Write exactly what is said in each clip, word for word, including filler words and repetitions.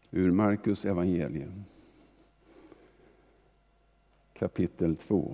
ur Markus evangelium. Kapitel två.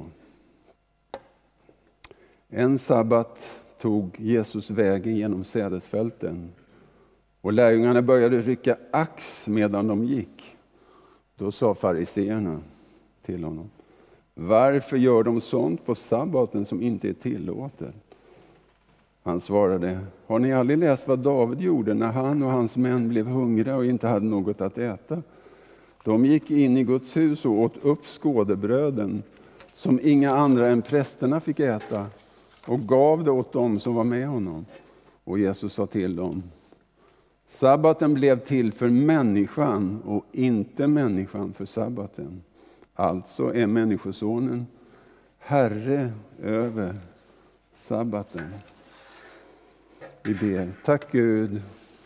En sabbat tog Jesus vägen genom sädesfälten, och lärjungarna började rycka ax medan de gick. Då sa fariseerna till honom: varför gör de sånt på sabbaten som inte är tillåtet? Han svarade: har ni aldrig läst vad David gjorde när han och hans män blev hungriga och inte hade något att äta? De gick in i Guds hus och åt upp skådebröden som inga andra än prästerna fick äta, och gav det åt dem som var med honom. Och Jesus sa till dem: sabbaten blev till för människan och inte människan för sabbaten. Alltså är människosonen herre över sabbaten. Vi ber. Tack Gud,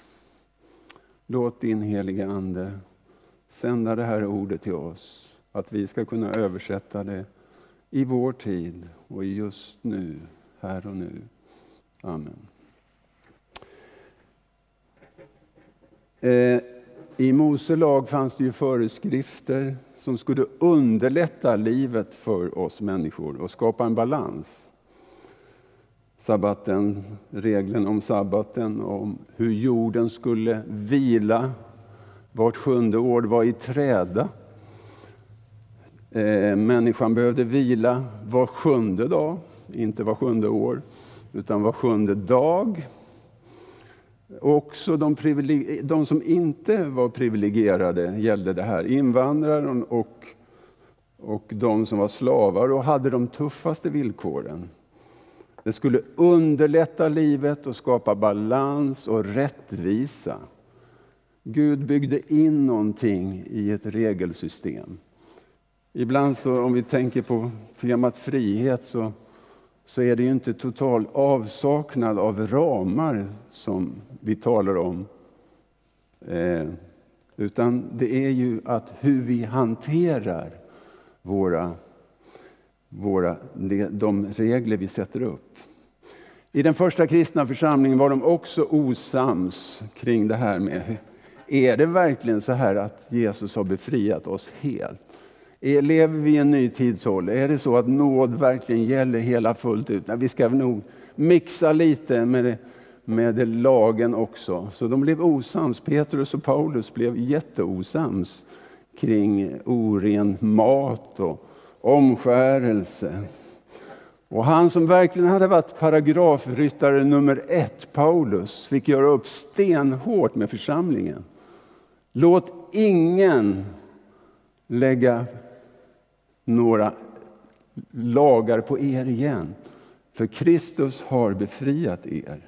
låt din heliga ande sända det här ordet till oss, att vi ska kunna översätta det i vår tid och just nu, här och nu. Amen. Eh, I Mose lag fanns det ju föreskrifter som skulle underlätta livet för oss människor och skapa en balans. Sabbaten, regeln om sabbaten, om hur jorden skulle vila vart sjunde år, var i träda. Eh, människan behövde vila var sjunde dag, inte var sjunde år, utan var sjunde dag. Också de, privileg- de som inte var privilegierade gällde det här. Invandrare och, och de som var slavar och hade de tuffaste villkoren. Det skulle underlätta livet och skapa balans och rättvisa. Gud byggde in någonting i ett regelsystem. Ibland så, om vi tänker på temat frihet, så, så är det ju inte total avsaknad av ramar som vi talar om. Eh, utan det är ju att hur vi hanterar våra, våra, de regler vi sätter upp. I den första kristna församlingen var de också osams kring det här med: är det verkligen så här att Jesus har befriat oss helt? Är, lever vi i en ny tidsålder? Är det så att nåd verkligen gäller hela fullt ut? Nej, vi ska nog mixa lite med, det, med det lagen också. Så de blev osams. Petrus och Paulus blev jätteosams kring oren mat och omskärelse. Och han som verkligen hade varit paragrafryttare nummer ett, Paulus, fick göra upp stenhårt med församlingen. Låt ingen lägga några lagar på er igen, för Kristus har befriat er.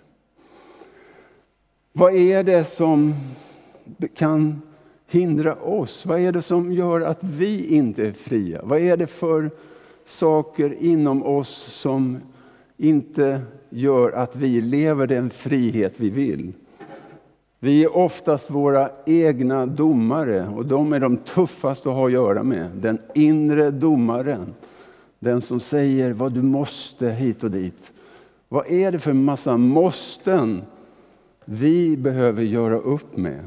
Vad är det som kan hindra oss? Vad är det som gör att vi inte är fria? Vad är det för saker inom oss som inte gör att vi lever den frihet vi vill? Vi är oftast våra egna domare, och de är de tuffaste att ha att göra med. Den inre domaren, den som säger vad du måste hit och dit. Vad är det för massa måsten vi behöver göra upp med?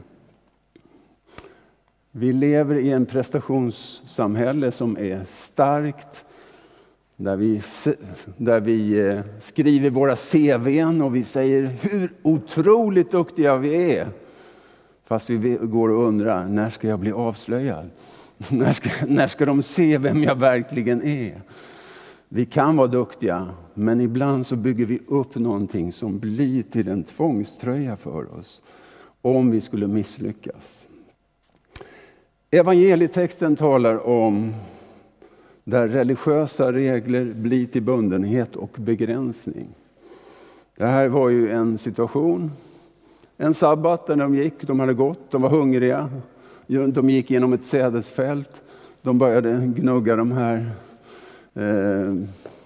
Vi lever i en prestationssamhälle som är starkt, där vi, där vi skriver våra C V:n och vi säger hur otroligt duktiga vi är. Fast vi går och undrar, när ska jag bli avslöjad? När ska, när ska de se vem jag verkligen är? Vi kan vara duktiga, men ibland så bygger vi upp någonting som blir till en tvångströja för oss om vi skulle misslyckas. Evangelietexten talar om där religiösa regler blir till bundenhet och begränsning. Det här var ju en situation, en sabbat där de gick, de hade gått, de var hungriga. De gick genom ett sädesfält, de började gnugga de här, eh,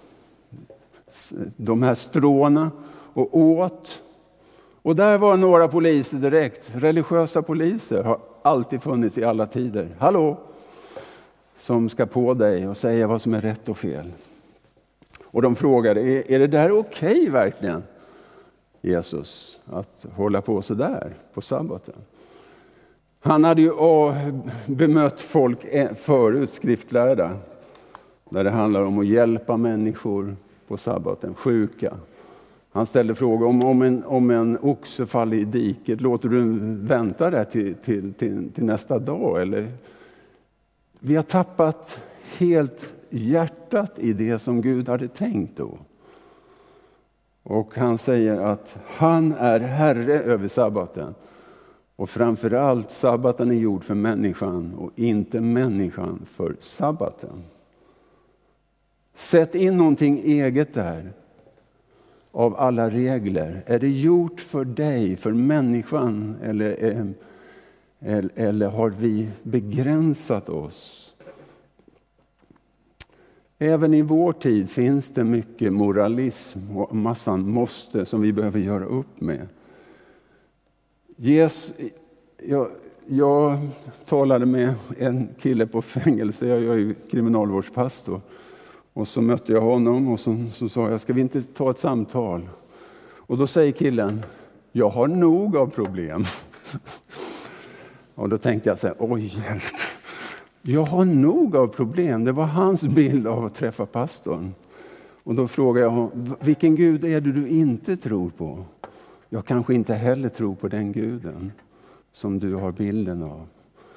de här stråna och åt. Och där var några poliser direkt, religiösa poliser har alltid funnits i alla tider. Hallå! Som ska på dig och säga vad som är rätt och fel. Och de frågade, är, är det där okej verkligen, Jesus, att hålla på så där på sabbaten? Han hade ju bemött folk förut, skriftlärda, där det handlar om att hjälpa människor på sabbaten, sjuka. Han ställde frågan om, om, en, om en oxe faller i diket, låter du vänta där till, till, till, till nästa dag? Eller? Vi har tappat helt hjärtat i det som Gud hade tänkt då. Och han säger att han är herre över sabbaten. Och framförallt sabbaten är gjord för människan och inte människan för sabbaten. Sätt in någonting eget där av alla regler. Är det gjort för dig, för människan, eller, eller, eller har vi begränsat oss? Även i vår tid finns det mycket moralism och massan måste som vi behöver göra upp med. Yes, jag, jag talade med en kille på fängelse, jag är ju kriminalvårdspastor. Och så mötte jag honom och så, så sa jag, ska vi inte ta ett samtal? Och då säger killen, jag har nog av problem. Och då tänkte jag så här, oj hjälp. Jag har nog av problem. Det var hans bild av att träffa pastorn. Och då frågade jag honom, vilken Gud är det du inte tror på? Jag kanske inte heller tror på den guden som du har bilden av.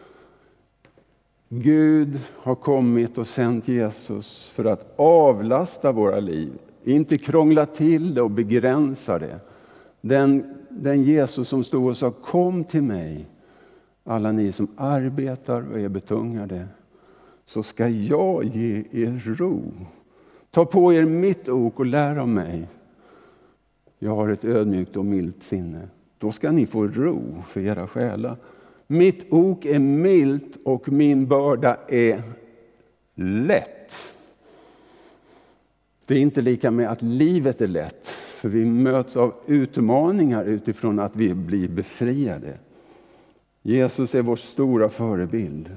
Gud har kommit och sänt Jesus för att avlasta våra liv. Inte krångla till det och begränsa det. Den, den Jesus som stod och sa, kom till mig. Alla ni som arbetar och är betungade. Så ska jag ge er ro. Ta på er mitt ok och lär av mig. Jag har ett ödmjukt och milt sinne. Då ska ni få ro för era själar. Mitt ok är milt och min börda är lätt. Det är inte lika med att livet är lätt. För vi möts av utmaningar utifrån att vi blir befriade. Jesus är vår stora förebild.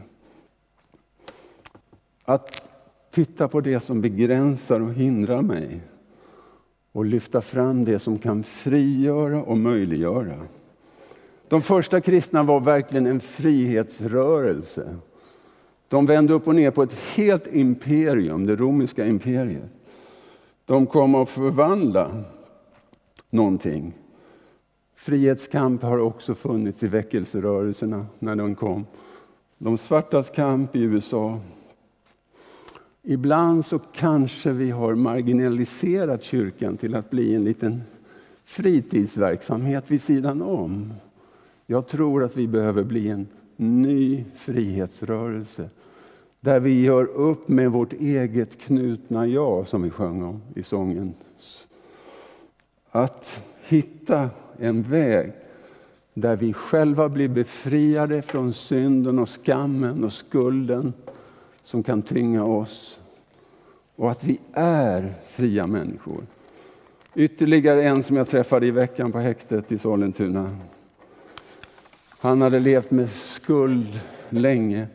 Att titta på det som begränsar och hindrar mig. Och lyfta fram det som kan frigöra och möjliggöra. De första kristna var verkligen en frihetsrörelse. De vände upp och ner på ett helt imperium, det romerska imperiet. De kom att förvandla någonting. Frihetskamp har också funnits i väckelserörelserna när de kom. De svartas kamp i U S A. Ibland så kanske vi har marginaliserat kyrkan till att bli en liten fritidsverksamhet vid sidan om. Jag tror att vi behöver bli en ny frihetsrörelse. Där vi gör upp med vårt eget knutna jag som vi sjöng om i sången. Att hitta en väg där vi själva blir befriade från synden och skammen och skulden som kan tynga oss. Och att vi är fria människor. Ytterligare en som jag träffade i veckan på häktet i Sollentuna. Han hade levt med skuld länge.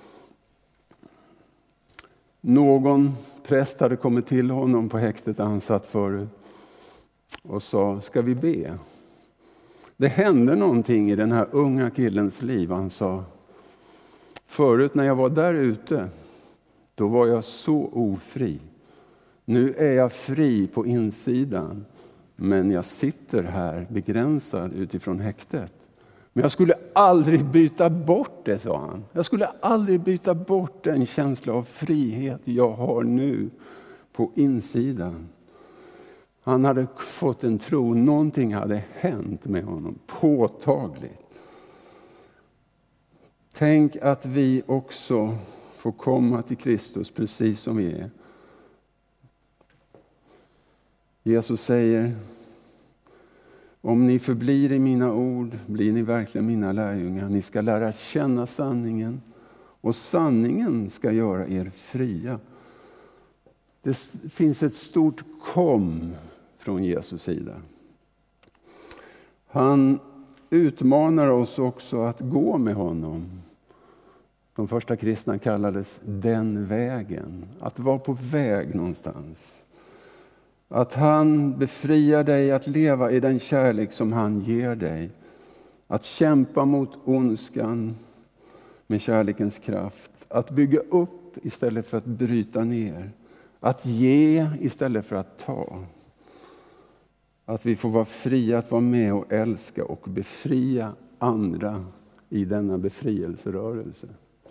Någon präst hade kommit till honom på häktet där han satt förut och sa, ska vi be? Det hände någonting i den här unga killens liv. Han sa, förut när jag var där ute, då var jag så ofri. Nu är jag fri på insidan, men jag sitter här begränsad utifrån häktet. Men jag skulle aldrig byta bort det, sa han. Jag skulle aldrig byta bort den känsla av frihet jag har nu på insidan. Han hade fått en tro, någonting hade hänt med honom, påtagligt. Tänk att vi också får komma till Kristus precis som vi är. Jesus säger, om ni förblir i mina ord blir ni verkligen mina lärjungar. Ni ska lära känna sanningen och sanningen ska göra er fria. Det finns ett stort kom från Jesus sida. Han utmanar oss också att gå med honom. De första kristna kallades den vägen. Att vara på väg någonstans. Att han befriar dig att leva i den kärlek som han ger dig. Att kämpa mot ondskan med kärlekens kraft. Att bygga upp istället för att bryta ner. Att ge istället för att ta. Att vi får vara fria att vara med och älska och befria andra i denna befrielserörelse.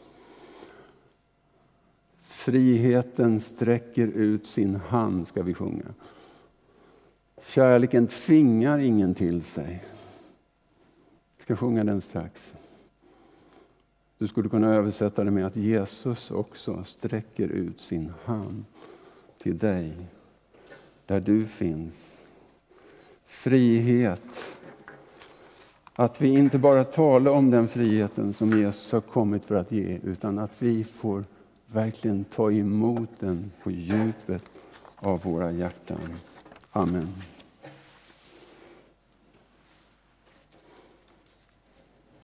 Friheten sträcker ut sin hand, ska vi sjunga. Kärleken tvingar ingen till sig. Jag ska sjunga den strax. Du skulle kunna översätta det med att Jesus också sträcker ut sin hand till dig, där du finns. Frihet. Att vi inte bara talar om den friheten som Jesus har kommit för att ge, utan att vi får verkligen ta emot den på djupet av våra hjärtan. Amen.